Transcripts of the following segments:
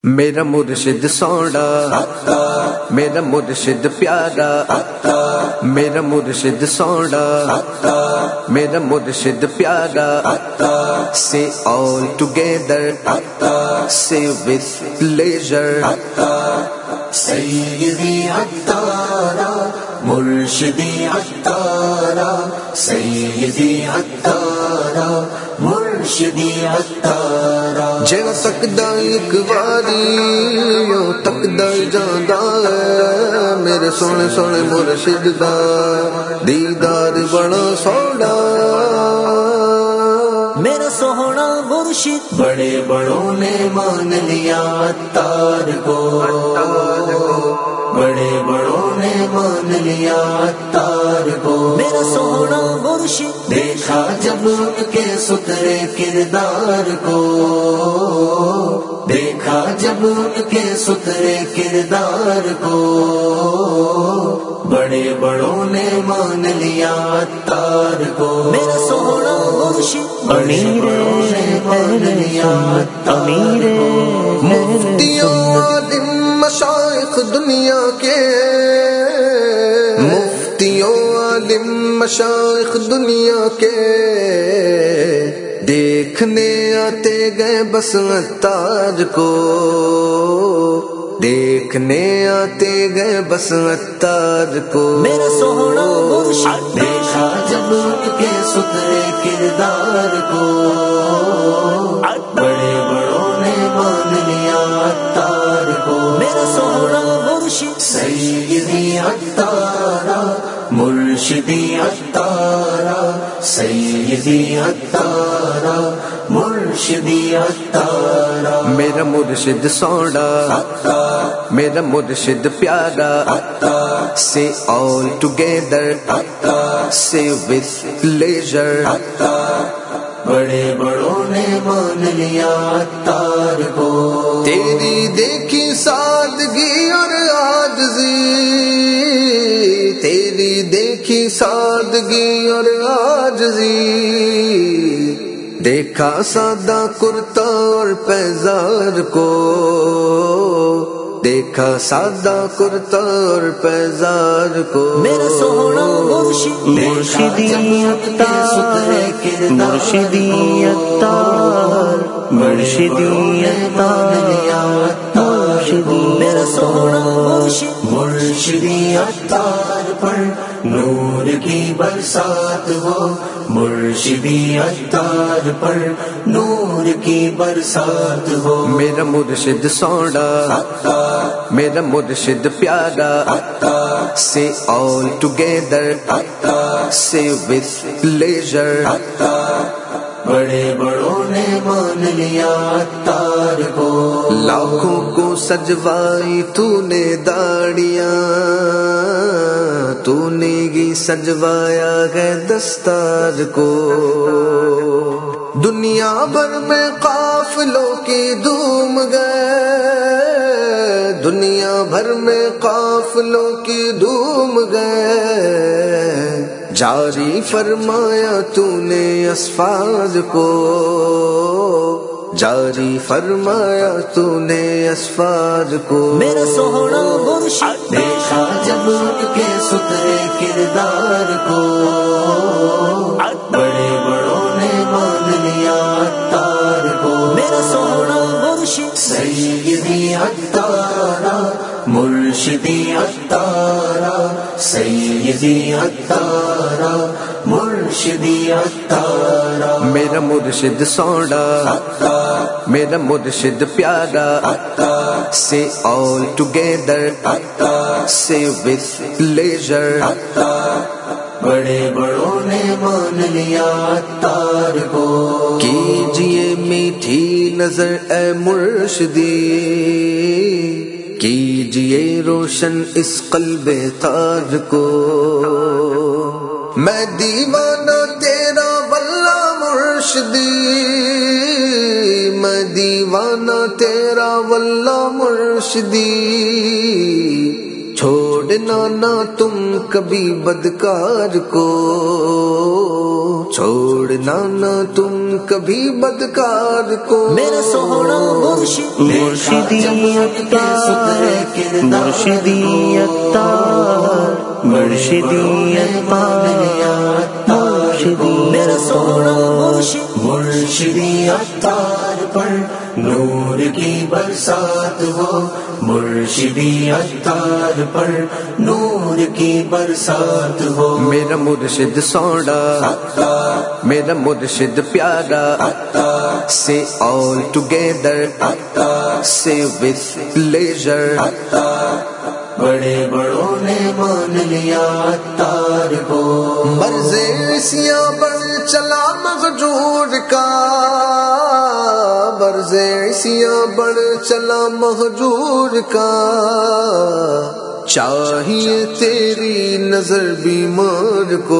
میرا مرشد سونا، میرا مرشد پیارا، میرا مرشد سونا، میرا مرشد پیارا. Say all together, say with pleasure. سیدی عطارا مرشدی عطارا، سیدی عطارا مرشدی عطارا. جڑا تکدا ایک واری او تکدا جاندا ہے، میرے سونے سونے مرشد دا دیدار بڑا سونا. میرا سوہنا مرشد بڑے بڑوں نے مان لیا عطار کو، بڑے بڑوں نے مان لیا عطار کو. میرا سوہنا مرشد دیکھا جب ان کے ستھرے کردار کو، دیکھا جب ان کے ستھرے کردار کو، بڑے بڑوں نے مان لیا عطار کو. میرا سوہنا مرشد امیر امیر مفتیوں عالم مشائخ دنیا کے، مفتیوں عالم مشائخ دنیا کے، دیکھنے آتے گئے بس عطار کو، دیکھنے آتے گئے بس عطار کو. میرا سوہنا مرشد دیکھا جب ان کے ستھرے کردار کو، بڑے بڑوں نے مان لیا عطار کو. میرا سوہنا مرشد سیدی عطارا مرشدی عطارا، سیدی عطارا مرشدی عطارا. میرا مرشد سونا، میرا مرشد پیارا. Say all together, say with pleasure. بڑے بڑوں نے مان لیا عطار کو. تیری دیکھی سادگی اور عاجزی، تیری دیکھی سادگی اور عاجزی، دیکھا سادہ کرتا اور پیزار کو، دیکھا سادہ کرتا اور پیزار کو. میرا سوہنا مرشد مرشدی عطار، مرشدی عطار مرشدی عطار. میرا سوہنا مرشد مرشدی عطار پر نور کی برسات ہو، مرشدی عطار پر نور کی برسات ہو. میرا مرشد سونا، میرا مرشد پیارا. Say all together, say with pleasure. بڑے بڑوں نے مان لیا عطار کو. لاکھوں کو سجوائی تو نے داڑیاں، تو نے گی سجوایا ہے دستار کو. دنیا بھر میں قافلوں کی دھوم گئے، دنیا بھر میں قافلوں کی دھوم گئے، جاری فرمایا تو نے اسفار کو، جاری فرمایا تو نے اسفار کو. میرا سوہنا مرشد دیکھا جب ان کے ستھرے کردار کو، بڑے بڑوں نے مان لیا عطار کو. میرا سوہنا مرشد سیدی عطارا مرشدی عطارا، سیدی عطارا مرشدی عطارا. میرا مرشد سونا، میرا مرشد پیارا. Say all together, say with pleasure. بڑے بڑوں نے مان لیا عطار کو. کیجئے میٹھی نظر اے مرشدی، کیجئے روشن اس قلب تار کو. میں دیوانہ تیرا واللہ مرشدی، میں دیوانہ تیرا واللہ مرشدی، چھوڑنا نہ تم کبھی بدکار کو، چھوڑنا نہ تم کبھی بدکار کو، میرا سوہنا مرشد مرشدی عطار، مرشدی عطار، مرشدی عطار، مرشدی میرا سوہنا مرشد مرشدی عطار پر نور کی برسات ہو، مرشدی عطار پر نور کی برسات ہو، میرا مرشد سوڑا، میرا مرشد پیارا، say all together, say with pleasure. بڑے بڑوں نے مان لیا عطار کو، مرض عیسیاں بڑھ چلا مہجور کا، مرض عیسیاں بڑھ چلا مہجور کا، چاہیے تیری نظر بیمار کو،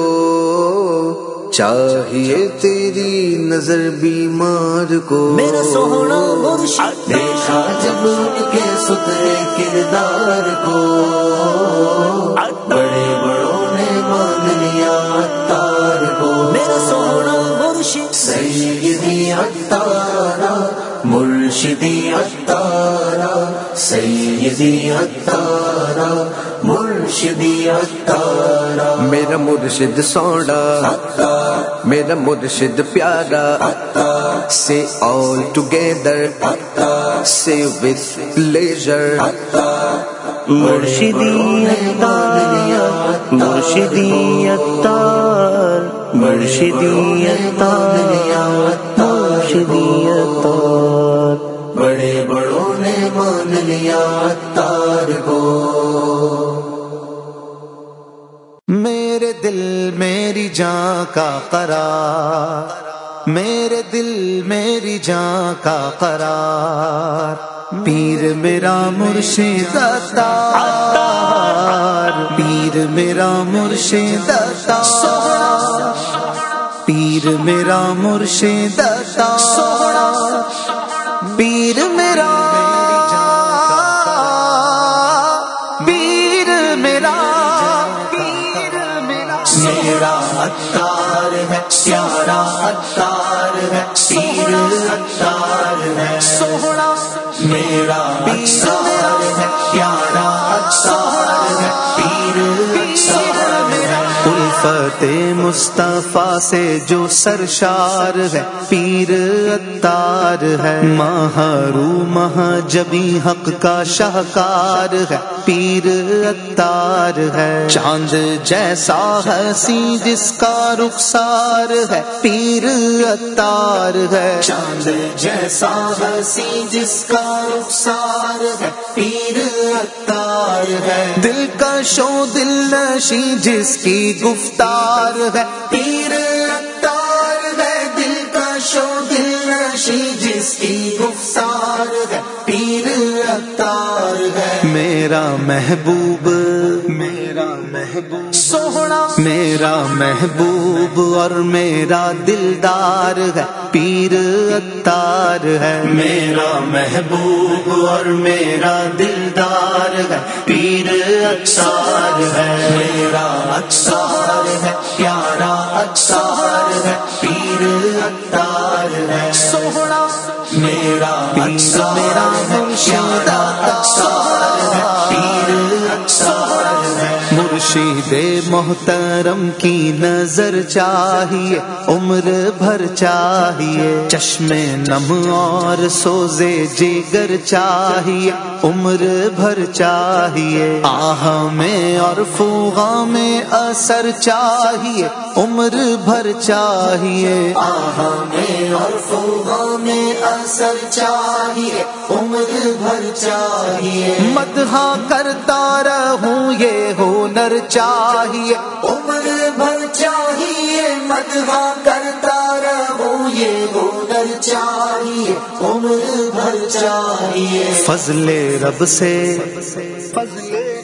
چاہیے تیری نظر بیمار کو، میرا سوہنا مرشد دیکھا جب ان کے سترے کردار کو، بڑے بڑوں نے مان لیا عطار کو، میرا سوہنا مرشد سیدی عطارا، مرشدی عطارا، سیدی عطارا، مرشدی عطارا، میرا مرشد سوڑا، میرا مرشد پیارا، say all together, say with pleasure. مرشدی Attar, مرشدی Attar, مرشدی Attar, مرشدی Attar, بڑے بڑوں نے مان لیا عطار کو، میرے دل میری جان کا قرار، میرے دل میری جان کا قرار، پیر میرا مرشد عطار، پیر میرا مرشد عطار، پیر میرا مرشد عطار، پیر میرا، پیر میرا، میرا عطار ہے، پیارا عطار ہے، پیر عطار ہے، سوہنا میرا عطار ہے، پیارا عطار ہے، پیر عطار ہے، الفت مصطفیٰ سے جو سرشار ہے، پیر عطار ہے، مہرو مہجبی حق کا شاہکار ہے، پیر عطار ہے، چاند جیسا حسین جس کا رخسار ہے، پیر عطار ہے، چاند جیسا حسین جس کا رخسار ہے، پیر عطار ہے، دل کا شو دل نشی جس کی گفتار ہے، پیر عطار ہے، دل کا شو دل نشی جس کی گفتار ہے، پیر عطار ہے، میرا محبوب، میرا محبوب سوہنا، میرا محبوب اور میرا دلدار ہے، پیر عطار ہے، میرا محبوب اور میرا دلدار ہے، پیر عطار ہے، میرا عطار ہے، پیارا عطار ہے، پیر عطار ہے، سوہنا میرا میرا مرشد عطار ہے، پیر عطار ہے، مرشد محترم کی نظر چاہیے، عمر بھر چاہیے، چشم نم اور سوزے جگر چاہیے، عمر بھر چاہیے، آہ میں اور فوغا میں اثر چاہیے، عمر بھر چاہیے، آہ میں اور فوغا میں اثر چاہیے، عمر بھر چاہیے، مدحا کرتا رہوں یہ ہنر چاہیے، عمر بھر چاہیے، مدحا کرتا رہوں یہ ہنر چاہیے، عمر بھر چاہیے، فضل رب سے، فضل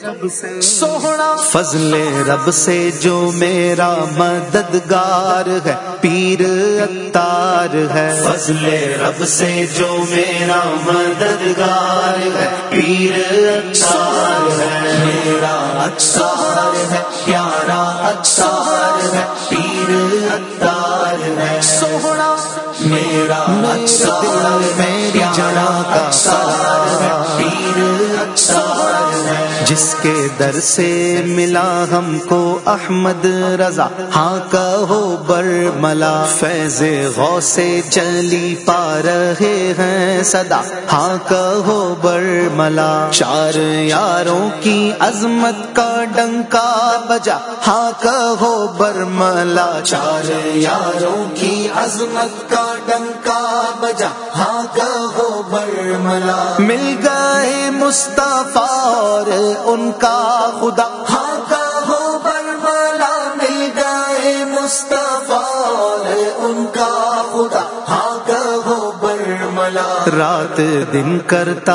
سوہنا فضل رب سے جو میرا مددگار ہے پیر عطار ہے، فضل رب سے جو میرا مددگار ہے پیر عطار ہے، میرا عطار ہے پیارا عطار ہے پیر عطار ہے، سوہنا میرا عطار ہے پیارا عطار ہے پیر عطار ہے، جس کے در سے ملا ہم کو احمد رضا، ہاں کہو برملا، فیض غوث سے چلی پا رہے ہیں صدا، ہاں کہو برملا، چار یاروں کی عظمت کا ڈنکا بجا، ہاں کہو برملا، چار یاروں کی عظمت کا ڈنکا بجا، ہاں کہو برملا، مل گئے مصطفیٰ اور ان کا خدا، ہاں کہو برملا، مل گئے مصطفیٰ اور ان کا خدا، ہاں کہو برملا، رات دن کرتا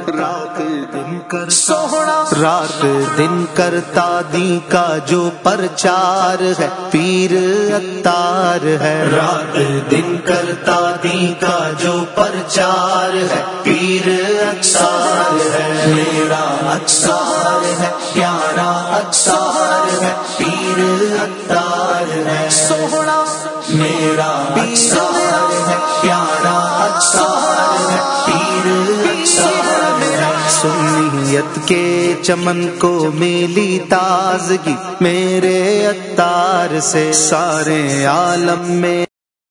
سوہنا، رات دن کرتا دی کا جو پرچار ہے پیر عطار ہے، رات دن کرتا دی کا جو پرچار ہے پیر عطار ہے، میرا عطار ہے پیارا عطار ہے پیر عطار ہے، سوہنا میرا عطار ہے پیارا عطار ہے پیر عطار ہے، سنیت کے چمن کو ملی تازگی میرے عطار سے، سارے عالم میں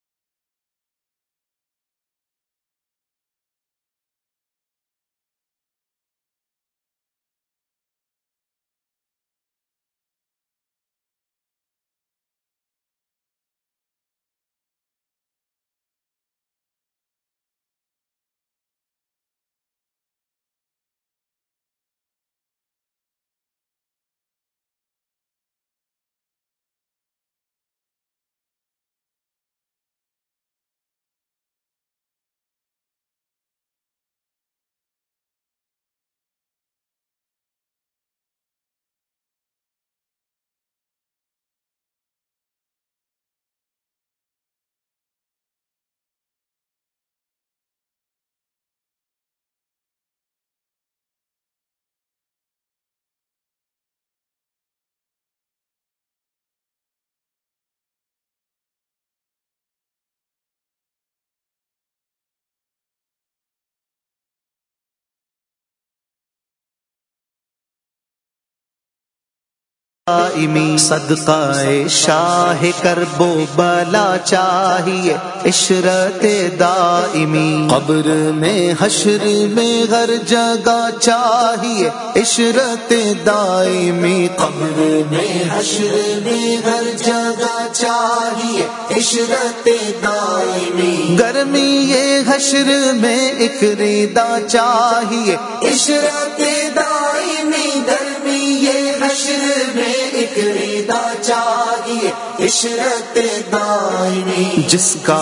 دائمی صدقہ شاہ کرب و بلا چاہیے عشرت دائمی، قبر میں حشر میں ہر جگہ چاہیے عشرت دائمی، قبر میں حشر میں ہر جگہ چاہیے عشرت دائمی، گرمی یہ حشر میں ایک ردا چاہیے عشرت دائمی، گرمی یہ حشر میں ایک ردا چاہیے عشرت دائمی، جس کا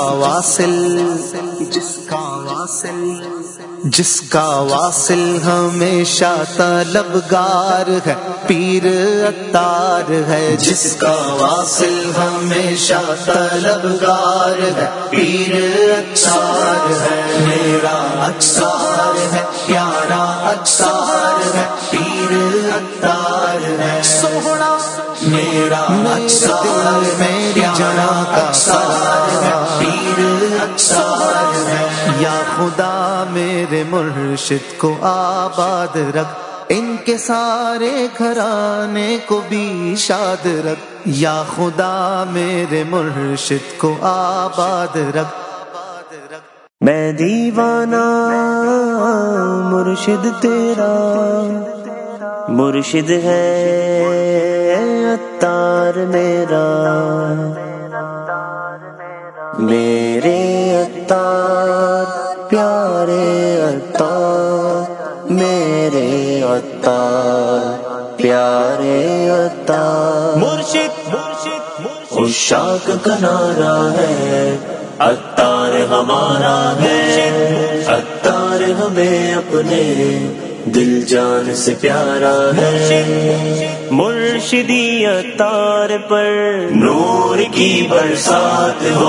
واصل ہمیشہ طلبگار ہے پیر عطار ہے، جس کا واصل ہمیشہ طلبگار ہے پیر عطار ہے، میرا عطار ہے پیارا عطار ہے پیر عطار ہے، سوہنا میرا عطار ہے پیارا عطار ہے پیر عطار ہے، یا خدا میرے مرشد کو آباد رکھ، ان کے سارے گھرانے کو بھی شاد رکھ، یا خدا میرے مرشد کو آباد رکھ، میں دیوانہ مرشد تیرا، مرشد ہے عطار میرا، میرے عطار پیارے عطار، میرے عطار پیارے عطار، مرشد عشاق کا نعرہ ہے، عطار ہمارا ہے، عطار ہمیں اپنے دل جان سے پیارا ہے، مرشدی عطار پر نور کی برسات ہو،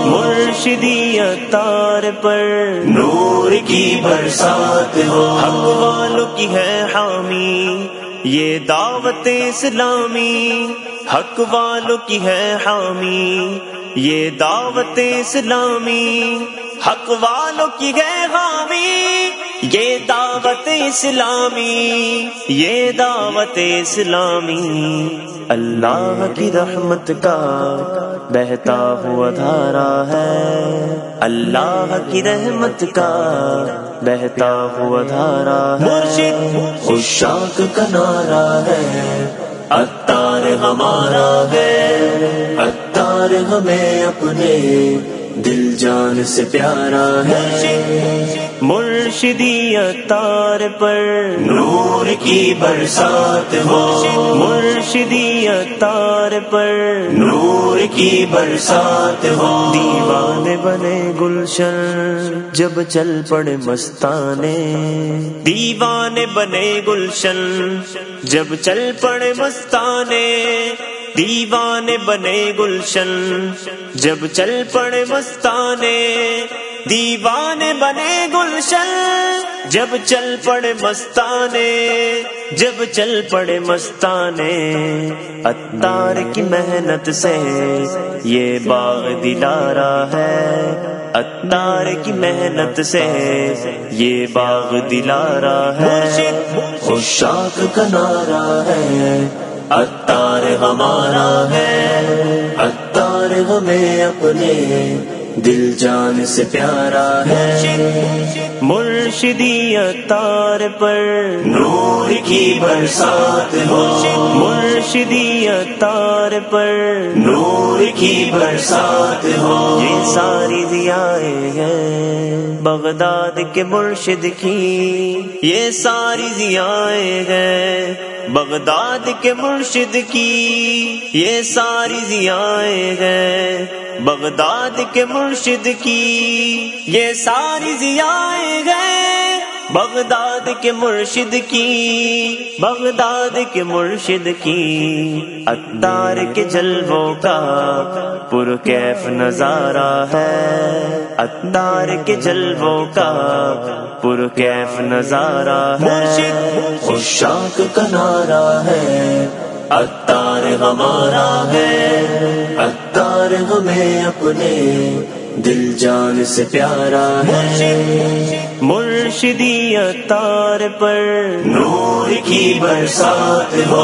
مرشدی عطار پر نور کی برسات ہو، حق والوں کی ہے حامی یہ دعوت اسلامی، حق والوں کی ہے حامی یہ دعوت اسلامی، حق والوں کی ہے حامی یہ دعوت اسلامی، یہ دعوت اسلامی، اللہ کی رحمت کا بہتا ہوا دھارا ہے، اللہ کی رحمت کا بہتا ہوا دھارا ہے، مرشد عشاق کا نعرہ ہے، عطار ہمارا ہے، عطار ہمیں اپنے دل جان سے پیارا ہے، مرشدی عطار پر نور کی برسات ہو، مرشدی عطار پر نور کی برسات ہو، دیوانے بنے گلشن جب چل پڑے مستانے، دیوانے بنے گلشن جب چل پڑے مستانے، دیوانے بنے گلشن جب چل پڑے مستانے، دیوانے بنے گلشن جب چل پڑے مستانے، جب چل پڑے مستانے، عطار کی محنت سے یہ باغ دلارا ہے، عطار کی محنت سے یہ باغ دلارا ہے، عشاق کا نعرہ ہے، عطار ہمارا ہے، عطار ہمیں اپنے دل جان سے پیارا ہے، مرشدی عطار پر نور کی برسات ہو، مرشدی عطار پر نور کی برسات ہو، یہ ساری ضیائیں ہیں بغداد کے مرشد کی، یہ ساری ضیائیں ہیں بغداد کے مرشد کی، یہ ساری ضیائیں ہیں بغداد کے مرشد کی، یہ ساری ضیائیں ہیں بغداد کے مرشد کی، بغداد کے مرشد کی، عطار کے جلووں کا پرکیف نظارہ ہے، عطار کے جلووں کا پرکیف نظارہ ہے، عشاق کا نعرہ ہے، عطار ہمارا ہے، عطار ہمیں اپنے دل جان سے پیارا ہے، مرشدی عطار پر نور کی برسات ہو،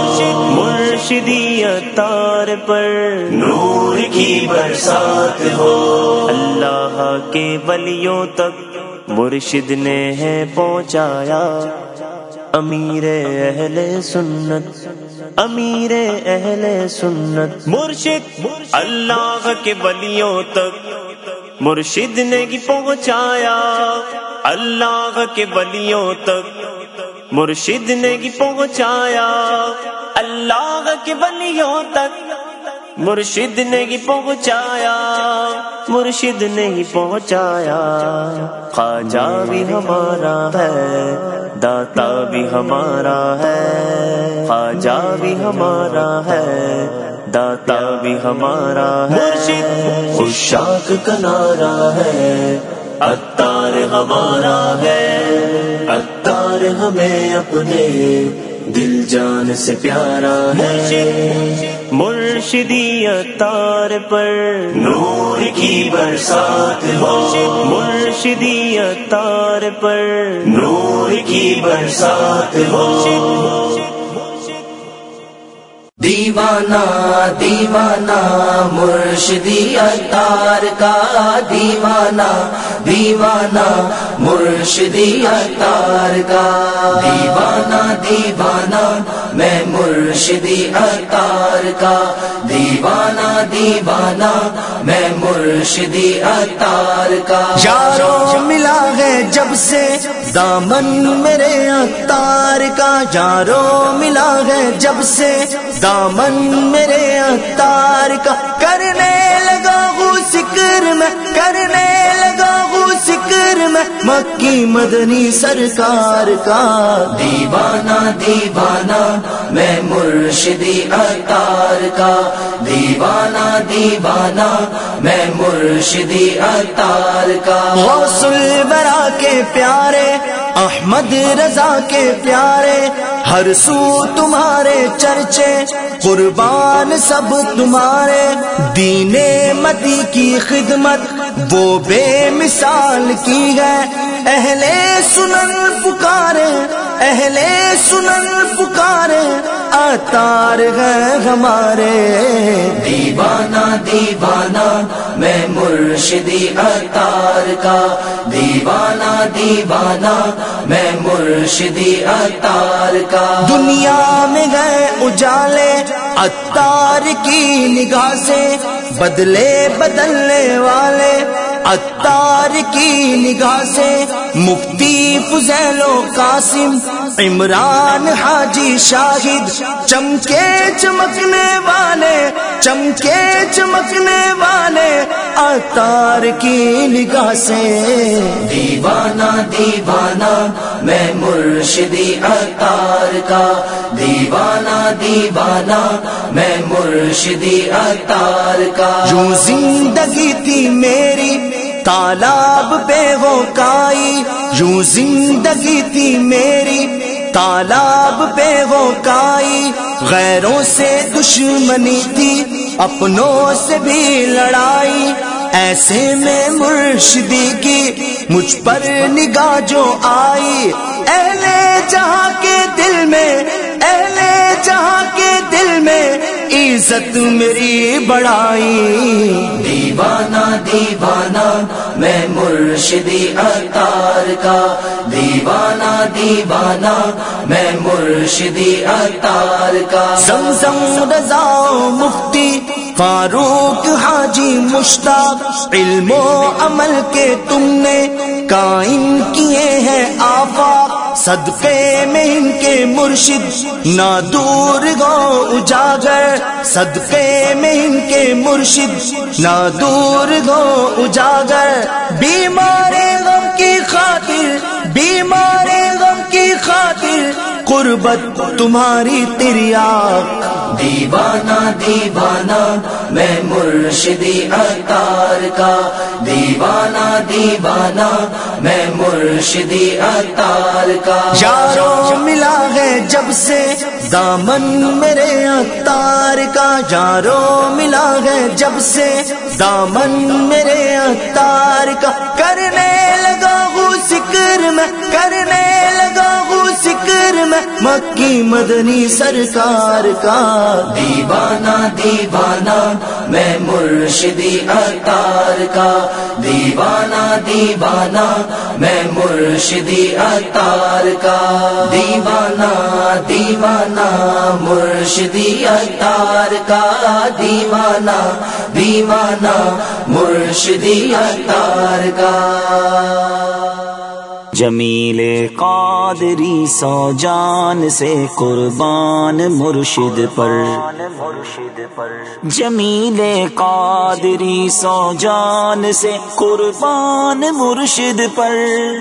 مرشدی عطار پر نور کی برسات ہو، اللہ کے ولیوں تک مرشد نے ہے پہنچایا، امیر اہل سنت، امیر اہل سنت، مرشد اللہ کے ولیوں تک مرشد نے ہی پہنچایا، اللہ کے ولیوں تک مرشد نے ہی پہنچایا، اللہ کے ولیوں تک مرشد نے ہی پہنچایا، مرشد نے ہی پہنچایا، خواجہ بھی ہمارا ہے، داتا بھی ہمارا ہے، خواجہ بھی ہمارا ہے، داتا بھی ہمارا ہے، مرشد عشاق کا نعرہ ہے، عطار ہمارا ہے، عطار ہمیں اپنے دل جان سے پیارا ہے، مرشدی عطار پر نور کی برسات ہو، مرشدی عطار پر نور کی برسات ہو، دیوانہ دیوانہ مرشدی عطار کا، دیوانہ دیوانہ مرشدی عطار کا، دیوانہ دیوانہ میں مرشدی عطار کا، دیوانہ دیوانہ میں مرشدی عطار کا، یارو ملا ہے جب سے دامن میرے عطار کا، یارو ملا ہے جب سے دامن میرے عطار کا، کرنے لگا ذکر میں کرنے لگا ہوں ذکر میں مکی مدنی سرکار کا. دیوانہ دیوانہ میں مرشدی عطار کا، دیوانہ دیوانہ میں مرشدی عطار کا. غوث الورا کے پیارے احمد رضا کے پیارے ہر سو تمہارے چرچے قربان سب تمہارے. دین مدی کی خدمت وہ بے مثال کی ہے. اہل سنن پکارے اہل سنن پکارے عطار ہے ہمارے. دیوانہ دیوانہ میں مرشدی عطار کا، دیوانہ دیوانہ میں مرشدی عطار کا. دنیا میں گئے اجالے عطار کی نگاہ سے، بدلے بدلنے والے عطار کی نگاہ سے. مفتی فضیل و قاسم عمران حاجی شاہد چمکے چمکنے والے چمکے چمکنے والے عطار کی نگاہ سے. دیوانہ دیوانہ میں مرشدی عطار کا، دیوانہ دیوانہ میں مرشدی عطار کا. جو زندگی تھی میری تالاب پہ وہ کائی، یوں زندگی تھی میری تالاب پہ وہ کائی. غیروں سے دشمنی تھی اپنوں سے بھی لڑائی. ایسے میں مرشدی کی مجھ پر نگاہ جو آئی. اہل جہاں کے دل میں اہل جہاں کے دل میں عزت میری بڑھائی. دیوانہ دیوانہ میں مرشدی عطار کا، دیوانہ دیوانہ میں مرشدی عطار کا. زمزم رضا مفتی فاروق حاجی مشتاق علم و عمل کے تم نے قائم کیے ہیں آفاق. صدقے میں ان کے مرشد نہ دور گو اجاگر، صدقے میں ان کے مرشد نہ دور گو اجاگر. بیمار غم کی خاطر بیمار غم کی خاطر قربت تمہاری تریاق. دیوانہ دیوانہ میں مرشدی عطار کا، دیوانہ دیوانہ میں مرشدی عطار کا. یارو ملا ہے جب سے دامن میرے عطار کا، یارو ملا ہے جب سے دامن میرے عطار کا. کرنے لگا ہوں ذکر میں کرنے لگا ہوں ذکر میں مکی مدنی سرکار کا. دیوانہ دیوانہ میں مرشدی عطار کا، دیوانہ دیوانہ میں مرشدی عطار کا. دیوانہ دیوانہ مرشدی عطار کا، دیوانہ دیوانہ مرشدی عطار کا. جمیل قادری سو جان سے قربان مرشد پر، جمیل قادری سو جان سے قربان مرشد پر.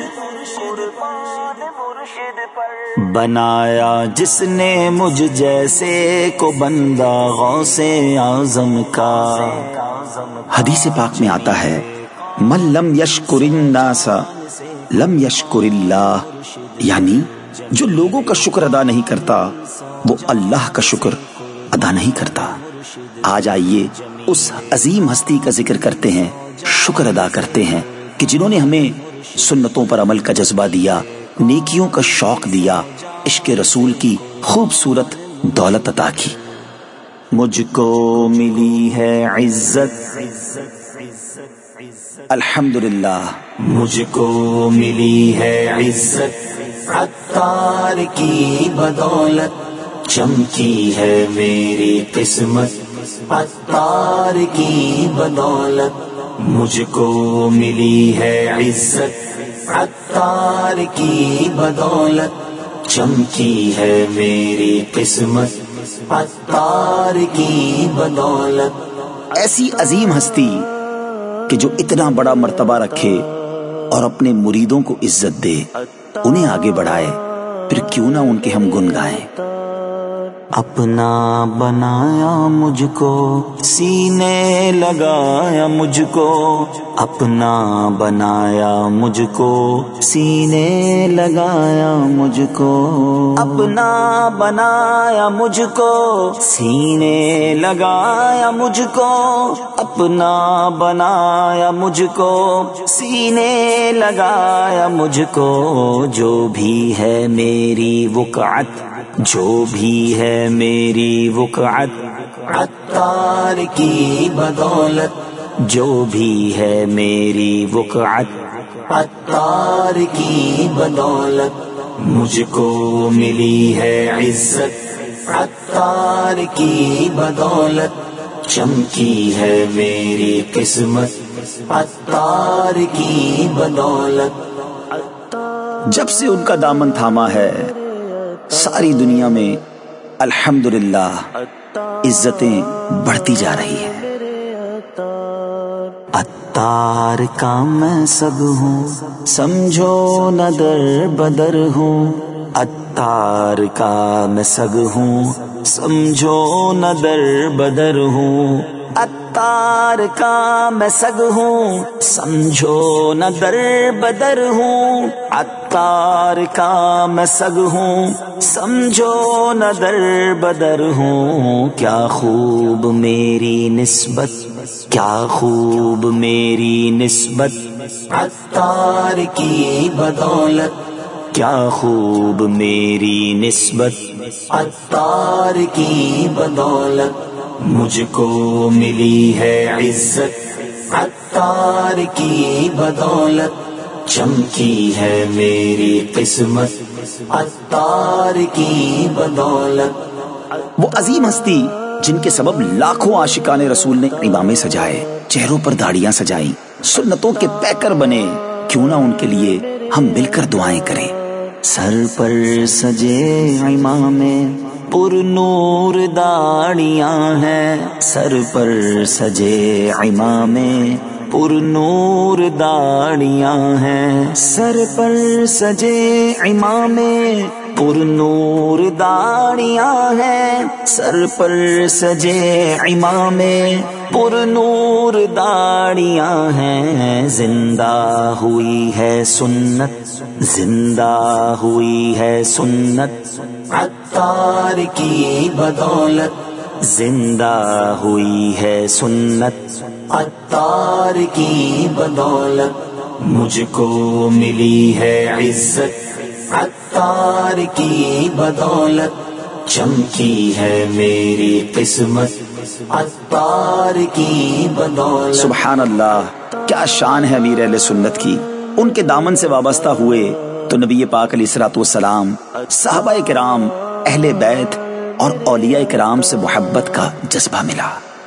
بنایا جس نے مجھ جیسے کو بندہ غوث اعظم کا. حدیث پاک میں آتا ہے من لم یشکر الناس لم یشکر اللہ، یعنی جو لوگوں کا شکر ادا نہیں کرتا وہ اللہ کا شکر ادا نہیں کرتا. آج آئیے اس عظیم ہستی کا ذکر کرتے ہیں، شکر ادا کرتے ہیں کہ جنہوں نے ہمیں سنتوں پر عمل کا جذبہ دیا، نیکیوں کا شوق دیا، عشق رسول کی خوبصورت دولت عطا کی. مجھ کو ملی ہے عزت الحمدللہ، مجھ کو ملی ہے عزت عطار کی بدولت. چمکی ہے میری قسمت عطار کی بدولت. مجھ کو ملی ہے عزت عطار کی بدولت. چمکی ہے میری قسمت عطار کی بدولت. ایسی عظیم ہستی کہ جو اتنا بڑا مرتبہ رکھے اور اپنے مریدوں کو عزت دے، انہیں آگے بڑھائے، پھر کیوں نہ ان کے ہم گن گائیں۔ اپنا بنایا مجھ کو، سینے لگایا مجھ کو، اپنا بنایا مجھ کو، سینے لگایا مجھ کو، اپنا بنایا مجھ کو، سینے لگایا مجھ کو، اپنا بنایا مجھ کو، سینے لگایا مجھ کو، جو بھی ہے میری وقعت، جو بھی ہے میری وقعت، عطار کی بدولت، جو بھی ہے میری وقعت، عطار کی بدولت، مجھ کو ملی ہے عزت، عطار کی بدولت، چمکی ہے میری قسمت، عطار کی بدولت۔ جب سے ان کا دامن تھاما ہے، ساری دنیا میں الحمدللہ عزتیں بڑھتی جا رہی ہیں۔ عطار کا میں سگ ہوں، سمجھو نہ در بدر ہوں، عطار کا میں سگ ہوں، سمجھو نہ در بدر ہوں، عطار کا میں سگ ہوں، سمجھو نہ در بدر ہوں، عطار کا میں سگ ہوں، سمجھو نہ در بدر ہوں، کیا خوب میری نسبت، کیا خوب میری نسبت، عطار کی بدولت، کیا خوب میری نسبت، عطار کی بدولت، مجھ کو ملی ہے عزت، عطار کی بدولت، چمکی ہے میری قسمت، عطار کی بدولت۔ وہ عظیم ہستی جن کے سبب لاکھوں عاشقان رسول نے امامے سجائے، چہروں پر داڑیاں سجائیں، سنتوں کے پیکر بنے، کیوں نہ ان کے لیے ہم مل کر دعائیں کریں۔ سر پر سجے امامے، پر نور داڑیاں ہیں، سر پر سجے امامے، پر نور داڑیاں ہیں، سر پر سجے امامے، پر نور داڑیاں ہیں، سر پر سجے امامے، پر نور داڑیاں ہیں، زندہ ہوئی ہے سنت، زندہ ہوئی ہے سنت، عطار کی بدولت، زندہ ہوئی ہے سنت، عطار کی بدولت، مجھ کو ملی ہے عزت، عطار کی بدولت، چمکی ہے میری قسمت، عطار کی بدولت۔ سبحان اللہ، کیا شان ہے امیر اہل سنت کی۔ ان کے دامن سے وابستہ ہوئے تو نبی پاک علیہ الصلوۃ والسلام، صحابہ کرام، اہل بیت اور اولیاء کرام سے محبت کا جذبہ ملا۔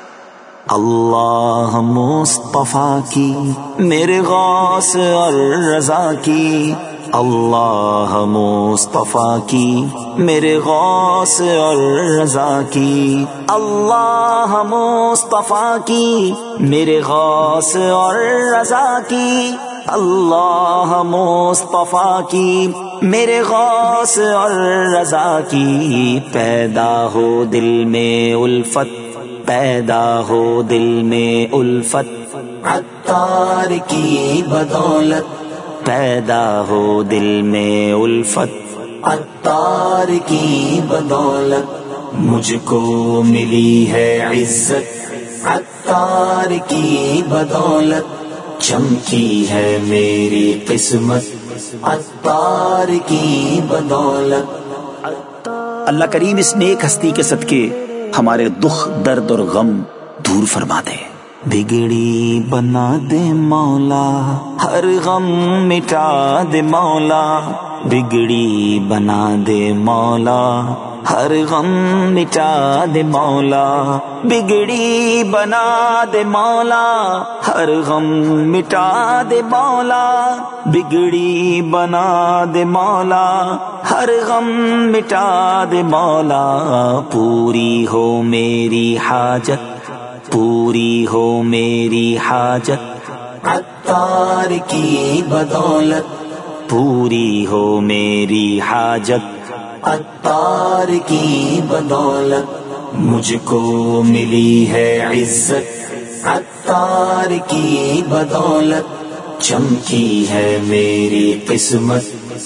اللہ مصطفیٰ کی میرے غوث اور رضا کی، اللہ مصطفیٰ کی میرے غوث اور رضا کی، اللہ مصطفیٰ کی میرے غوث اور رضا کی، اللہ مصطفیٰ کی میرے غوث اور رضا کی، پیدا ہو دل میں الفت، پیدا ہو دل میں الفت، عطار کی بدولت، پیدا ہو دل میں الفت، عطار کی بدولت، مجھ کو ملی ہے عزت، عطار کی بدولت، چمکی ہے میری قسمت، عطار کی بدولت۔ اللہ کریم اس نیک ہستی کے صدقے ہمارے دکھ، درد اور غم دور فرما دے۔ بگڑی بنا دے مولا، ہر غم مٹا دے مولا، بگڑی بنا دے مولا، ہر غم مٹا دے مولا، بگڑی بنا دے مولا، ہر غم مٹا دے مولا، بگڑی بنا دے مولا، ہر غم مٹا دے مولا، پوری ہو میری حاجت، پوری ہو میری حاجت، عطار کی بدولت پوری ہو میری حاجت، عطار کی بدولت مجھ کو ملی ہے عزت، عطار کی بدولت چمکی ہے میری قسمت،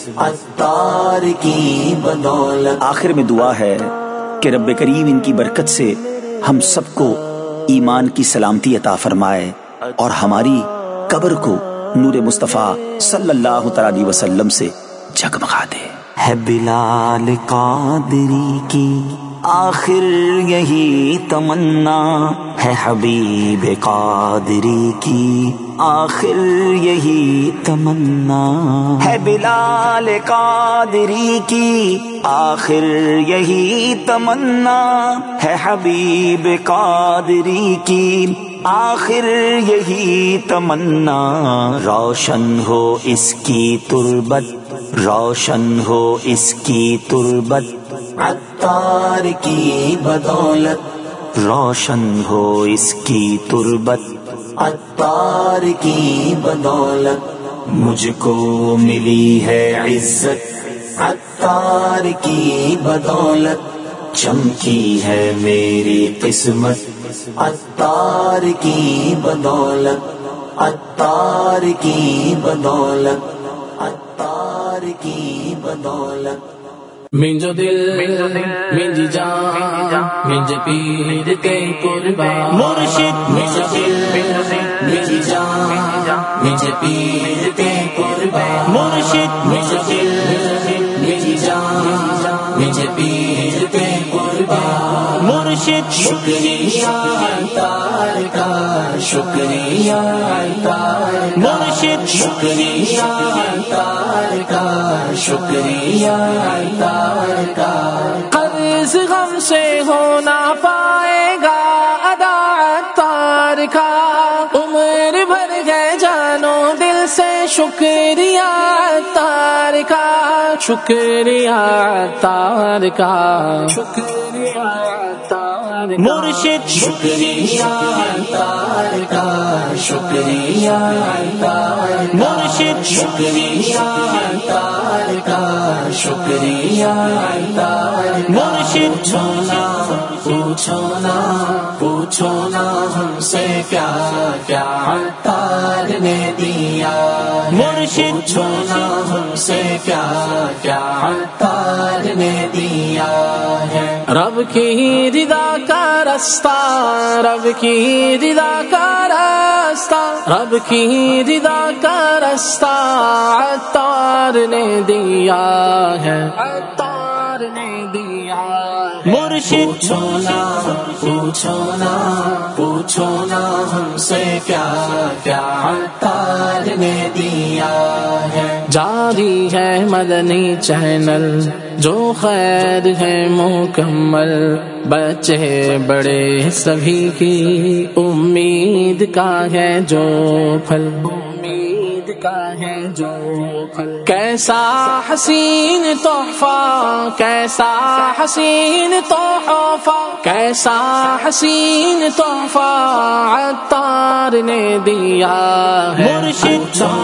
عطار کی بدولت. آخر میں دعا ہے کہ رب کریم ان کی برکت سے ہم سب کو ایمان کی سلامتی عطا فرمائے اور ہماری قبر کو نور مصطفیٰ صلی اللہ تعالی علیہ وسلم سے جگمگا دے. ہے بلال قادری کی آخر یہی تمنا، ہے حبیب قادری کی آخر یہی تمنا، ہے بلال قادری کی آخر یہی تمنا، ہے حبیب قادری کی آخر یہی تمنا. روشن ہو اس کی تربت، روشن ہو اس کی تربت، عطار کی بدولت روشن ہو اس کی تربت، عطار کی بدولت مجھ کو ملی ہے عزت، عطار کی بدولت چمکی ہے میری قسمت، عطار کی بدولت، عطار کی بدولت، عطار کی بدولت. منجو دل منجی جان منج پیر کے قربان مرشد منجو دل منجی جان منج پیر کے قربان مرشد منجو دل منجی جان منج پیر کے قربان. مرشد شکریہ عطار کا شکریہ عطار کا مرشد شکریہ عطار کا شکریہ عطار کا. قرض غم سے ہو نہ پائے گا ادا عطار کا، عمر بھر گئے جانو دل سے شکریہ عطار کا، شکریہ عطار کا، شکریہ عطار کا. مرشد شکریہ عطار کا شکریہ عطار کا. مرشد شکریہ عطار کا شکریہ عطار کا. مرشد پوچھو نا ہم سے کیا کیا عطار نے دیا ہے. مرشد پوچھو نا ہم سے کیا کیا عطار نے دیا ہے. رب کی رضا کا رستہ، رب کی رضا کا راستہ، رب کی رضا کا رستہ عطار نے دیا ہے، عطار نے دیا ہے. مرشد پوچھو نا ہم سے کیا کیا عطار نے دیا ہے. جاری ہے مدنی چینل جو خیر ہے مکمل، بچے بڑے سبھی کی امید کا ہے جو پھل، امید کا ہے جو پھل. کیسا حسین تحفہ، کیسا حسین تحفہ، کیسا حسین تحفہ عطار نے دیا ہے. مرشد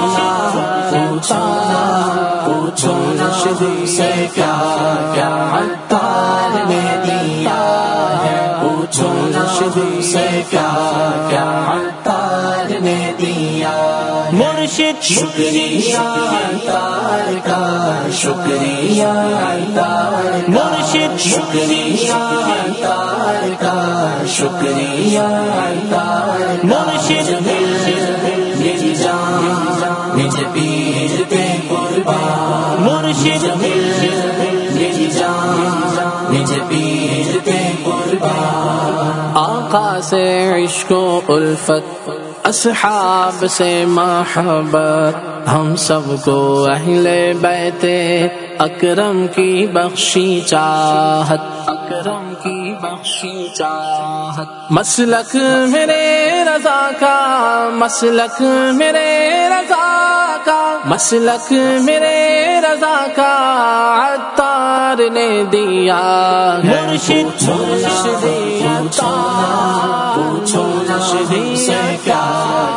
پوچھو نا ہم سے کیا کیا عطار نے دیا ہے. پوچھو نا ہم سے کیا کیا عطار نے دیا ہے. مرشد شکریہ عطار کا شکریہ عطار کا. مرشد شکریہ عطار کا شکریہ عطار کا. مرشد میری جان مجھ پیر کے قربان. مرشد میری جان مجھ پیر کے قربان. آقا سے عشق و الفت، اصحاب سے محبت، ہم سب کو اہل بیت اکرم کی بخشی چاہت، اکرم کی بخشی چاہت. مسلک میرے رضا کا، مسلک میرے رضا کا، مسلک میرے رضا کا عطار نے دیا ہے. مرشد پوچھو نا ہم سے کیا کیا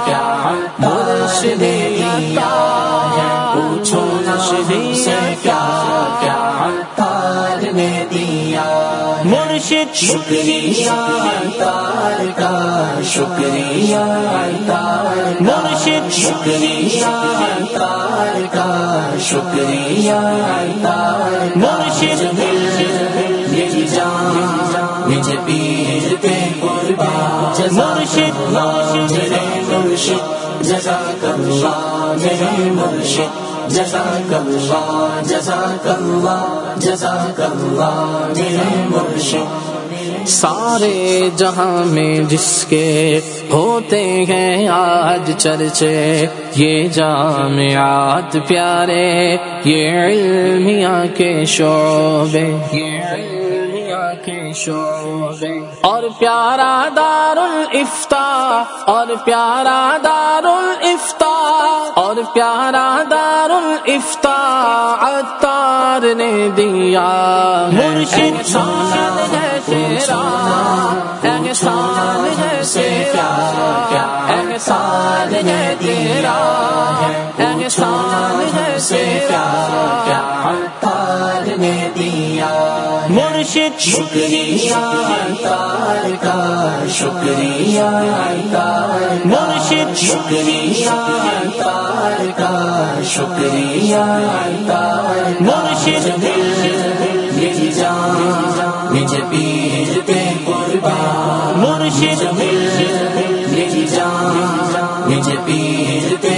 مرشد دیا ہے، پوچھو مرشد سے کیا کیا عطار نے دیا، مرشد شکریہ عطار کا، شکریہ عطار، مرشد شکریہ عطار کا، شکریہ عطار، مرشد میری جان مجھے پیر پہ قربان، مرشد میرے مرشد جزاک اللہ، میرے مرشد جزاک اللہ، جزاک اللہ، جزاک اللہ، میرے مرشد۔ سارے جہاں میں جس کے ہوتے ہیں آج چرچے، یہ جامعات پیارے، یہ علمیہ کے شعبے، یہ علمیہ کے شعبے، اور پیارا دار الافتاء، اور پیارا دار الافتاء، اور پیارا دار الافتاء عطار نے دیا، مرشد احسان ہے تیرا، احسان ہے تیرا، احسان ہے تیرا، احسان ہے تیرا، عطار نے دیا، مرشد شکریہ عطار کا، شکریہ عطار، مرشد شکریہ عطار کا، شکریہ عطار، مرشد میری جان مجھے پیر پہ قربان، مرشد میری جان مجھے پیر پہ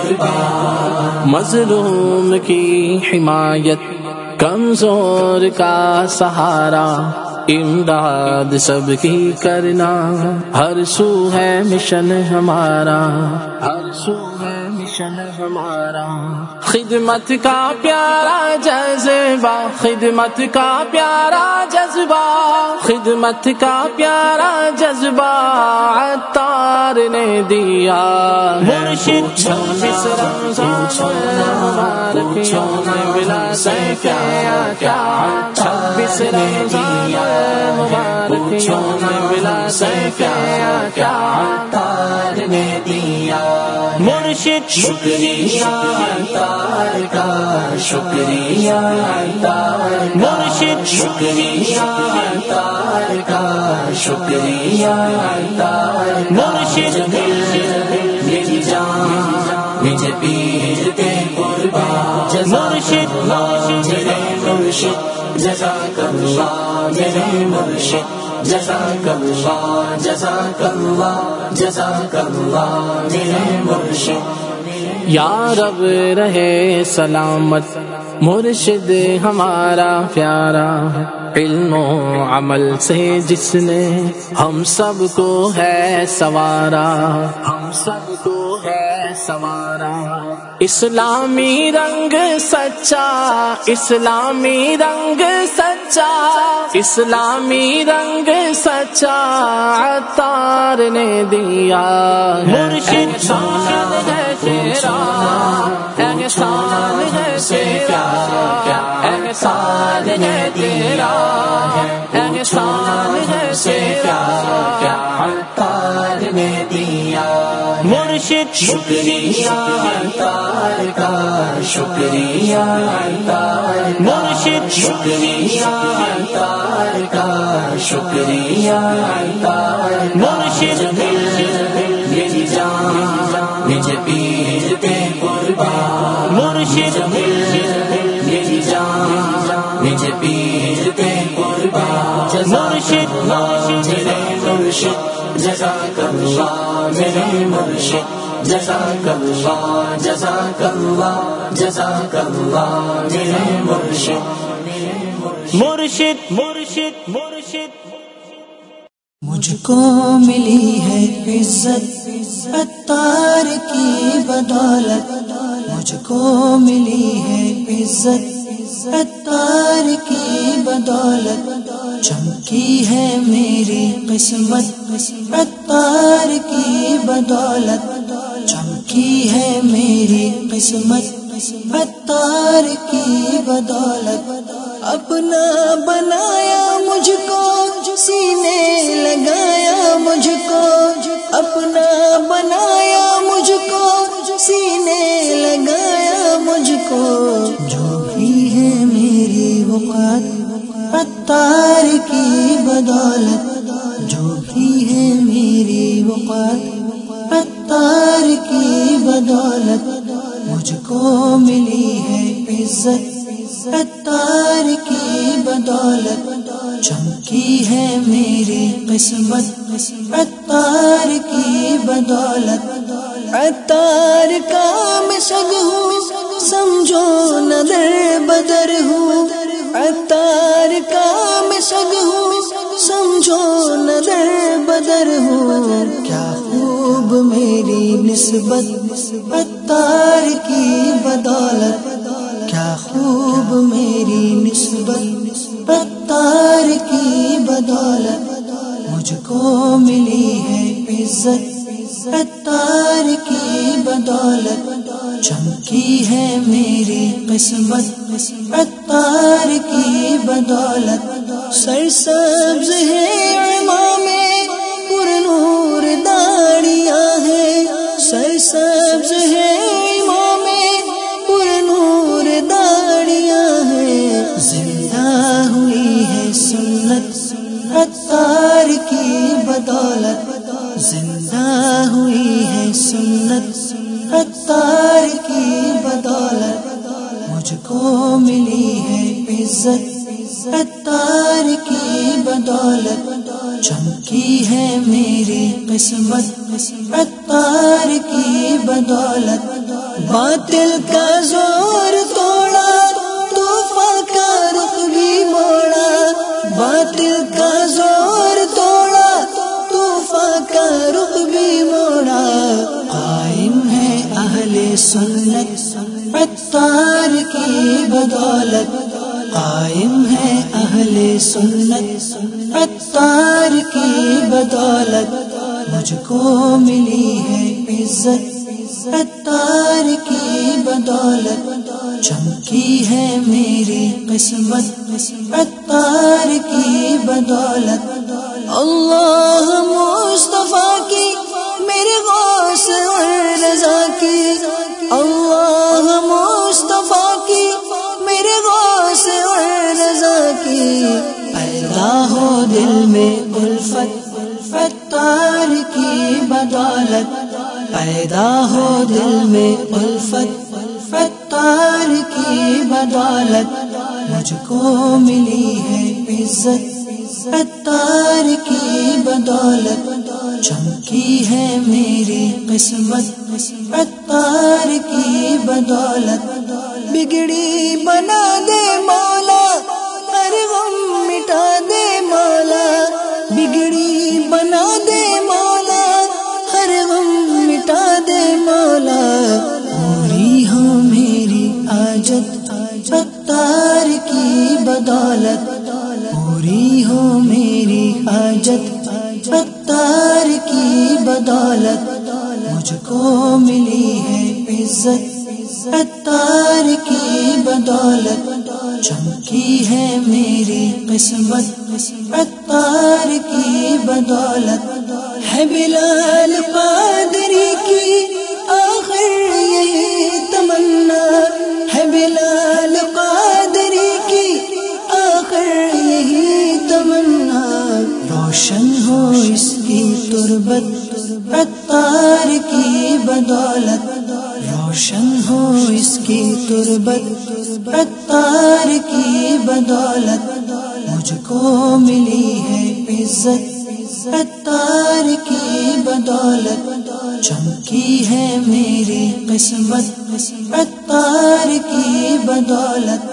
قربان، مظلوم کی حمایت، کمزور کا سہارا، امداد سب کی کرنا، ہر سو ہے مشن ہمارا، ہر سو ہے مشن ہمارا، خدمت کا پیارا جذبہ، خدمت کا پیارا جذبہ، خدمت کا پیارا جذبہ عطار نے دیا، مرشد 26 رمضان مبارک یوم ولادت کیا، 26 رمضان مبارک یوم ولادت کیا عطار نے دیا، مرشد شکریہ عطار کا، شکریہ عطار، مرشد شکریہ عطار کا، شکریہ عطار، مرشد میری جان مجھے پیر پہ قربان، مرشد میرے مرشد جزاک اللہ، میرے مرشد جزاک اللہ، جزاک اللہ، جزاک اللہ، میرے مرشد، یا رب رہے سلامت مرشد ہمارا پیارا، علم و عمل سے جس نے ہم سب کو ہے سوارا، ہم سب کو ہے سوارا، اسلامی رنگ سچا، اسلامی رنگ سچا، اسلامی رنگ سچا عطار نے دیا، مرشد احسان ہے تیرا، احسان ہے تیرا، احسان ہے تیرا، احسان ہے تیرا، عطار نے دیا، مرشد شکریہ عطار کا، شکریہ عطار، مرشد شکریہ عطار کا، شکریہ عطار، مرشد میری جان مجھے پیر پہ قربان، مرشد میری جان مجھے پیر پہ قربان، مرشد میرے مرشد جزاک اللہ، میرے مرشد جزاک اللہ، جزاک اللہ، جزاک اللہ، میرے مرشد، مرشد مرشد مرشد، مجھ کو ملی ہے عزت عطار کی بدولت، مجھ کو ملی ہے عزت عطار کی بدولت، چمکی ہے میری قسمت عطار کی بدولت، چمکی ہے میری قسمت عطار کی بدولت، اپنا بنایا مجھ کو سینے لگایا مجھ کو، اپنا بنایا مجھ وقت عطار کی بدولت، جو بھی ہے میری وقت عطار کی بدولت، مجھ کو ملی ہے عزت عطار کی بدولت، چمکی ہے میری قسمت عطار کی بدولت، عطار کا میں سگ ہوں سمجھو نہ در بدر ہوں، عطار کا میں سگ ہوں سمجھو نہ در بدر ہوں، کیا خوب میری نسبت عطار کی بدولت، کیا خوب میری نسبت عطار کی بدولت، مجھ کو ملی ہے عزت عطار کی بدولت، چمکی ہے میری قسمت عطار کی بدولت، سرسبز ہے امام پر نور داڑیاں ہیں، سرسبز ہے امام پر نور داڑیاں ہیں، زندہ ہوئی ہے سنت عطار کی بدولت، زندہ ہوئی ہے سنت عطار کی بدولت، مجھ کو ملی ہے عزت عطار کی بدولت، چمکی ہے میری قسمت عطار کی بدولت، باطل کا زور توڑا طوفان کا رخ بھی موڑا، باطل کا زور توڑا طوفان کا رخ بھی موڑا، قائم ہے اہل سنت عطار کی بدولت، قائم ہے اہل سنت عطار کی بدولت، مجھ کو ملی ہے عزت عطار کی بدولت، چمکی ہے میری قسمت عطار کی بدولت، اللہ مصطفیٰ کی میرے غوث اور رضا کی، اللہ مصطفیٰ کی میرے غوث اور رضا کی، پیدا ہو دل میں الفت عطار کی بدولت، پیدا ہو دل میں الفت عطار کی بدولت، مجھ کو ملی ہے عزت عطار کی بدولت، چمکی ہے میری قسمت عطار کی بدولت، بگڑی بنا دے مولا ہر غم مٹا دے مولا، بگڑی بنا دے مولا ہر غم مٹا دے مولا، پوری ہو میری حاجت عطار کی بدولت، پوری ہو میری حاجت عطار کی بدولت، مجھ کو ملی ہے عزت عطار کی بدولت، چمکی ہے میری قسمت عطار کی بدولت، ہے بلال قادری کی آخر یہی تمنا، ہے بلال قادری کی آخر یہی تمنا، روشن ہو اس کی تربت عطار کی بدولت، روشن ہو اس کی تربت عطار کی بدولت، مجھ کو ملی ہے عزت عطار کی بدولت، چمکی ہے میری قسمت عطار کی بدولت،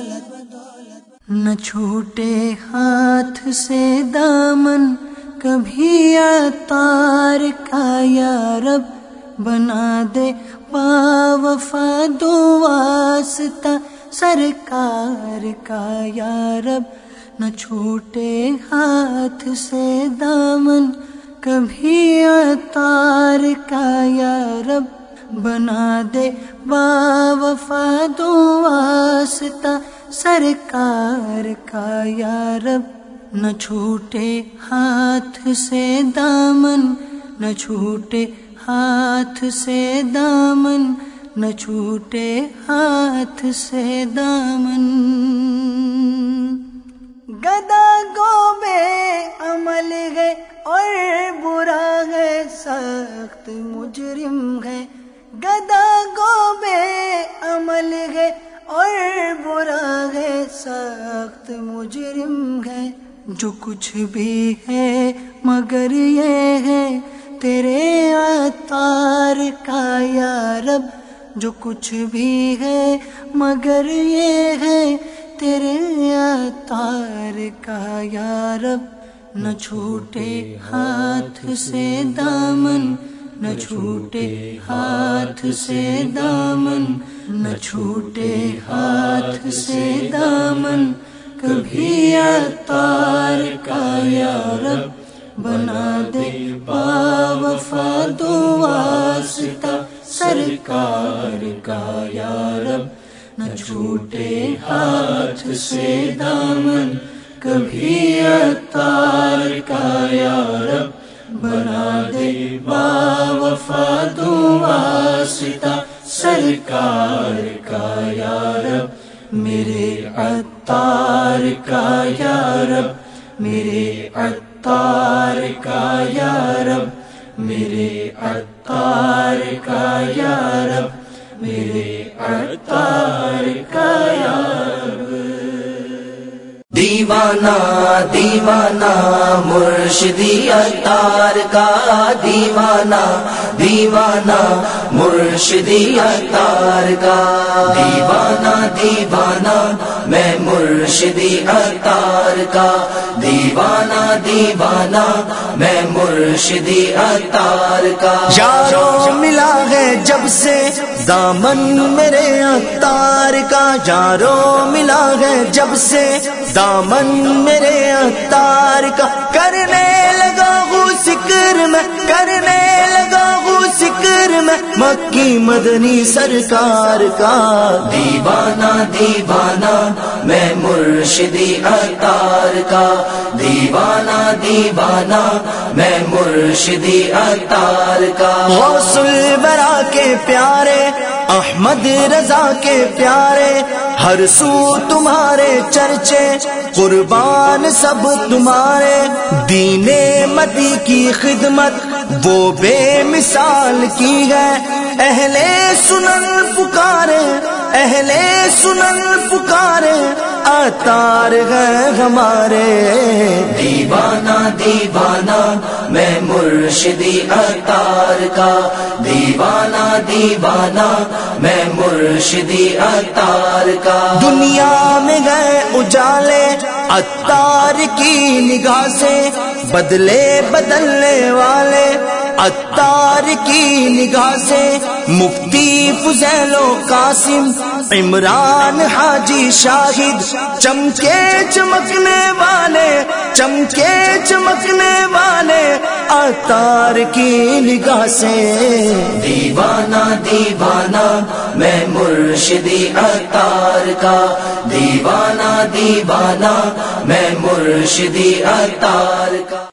نہ چھوٹے ہاتھ سے دامن کبھی عطار کا یا رب، بنا دے با وفا دو واسطہ سرکار کا یا رب، نہ چھوٹے ہاتھ سے دامن کبھی عطار کا یا رب، بنا دے با وفا دو واسطہ سرکار کا یا رب، نہ چھوٹے ہاتھ سے دامن، نہ چھوٹے ہاتھ سے دامن، نہ چھوٹے ہاتھ سے دامن۔ سخت مجرم ہے، گدا گو بے عمل ہے اور برا ہے، سخت مجرم ہے۔ جو کچھ بھی ہے مگر یہ ہے تیرے عطار کا یا رب، جو کچھ بھی ہے مگر یہ ہے تیرے عطار کا یا رب۔ نہ چھوٹے ہاتھ سے دامن، نہ چھوٹے ہاتھ سے دامن، نہ چھوٹے ہاتھ سے دامن، کبھی عطار کا یا رب۔ بنا دے باوفا دو واسطہ سرکار کا یا رب، نہ چھوٹے ہاتھ سے دامن، کبھی عطار کا یا رب۔ بنا دے باوفا دو واسطہ سرکار کا یا رب، میرے عطار کا یا رب، میرے عطار کا یا رب، میرے عطار کا یا رب، میرے عطار کا یا رب۔ دیوانہ دیوانہ مرشدی عطار کا، دیوانہ دیوانہ مرشدی عطار کا، دیوانہ دیوانہ میں مرشدی عطار کا، دیوانہ دیوانہ میں مرشدی عطار کا۔ یارو ملا ہے جب سے دامن میرے عطار کا، یارو ملا ہے جب سے دامن میرے عطار کا، کرنے لگا ہوں ذکر میں، کرنے لگا ہوں ذکر میں مکی مدنی سرکار کا۔ دیوانہ دیوانہ میں مرشدی عطار کا، دیوانہ دیوانہ میں مرشدی عطار کا۔ غوث الورا کے پیارے، احمد رضا کے پیارے، ہر سو تمہارے چرچے، قربان سب تمہارے۔ دین مدی کی خدمت وہ بے مثال کی ہے، اہل سنن پکارے، اہل سنن پکارے، عطار ہے ہمارے۔ دیوانہ دیوانہ میں مرشدی عطار کا، دیوانہ دیوانہ میں مرشدی عطار کا۔ دنیا میں گئے اجالے عطار کی نگاہ سے، بدلے بدلنے والے عطار کی نگاہ سے، مفتی فضیل و قاسم، عمران حاجی شاہد، چمکے چمکنے والے، چمکے چمکنے والے عطار کی نگاہ سے۔ دیوانہ دیوانہ میں مرشدی عطار کا، دیوانہ دیوانہ میں مرشدی عطار کا۔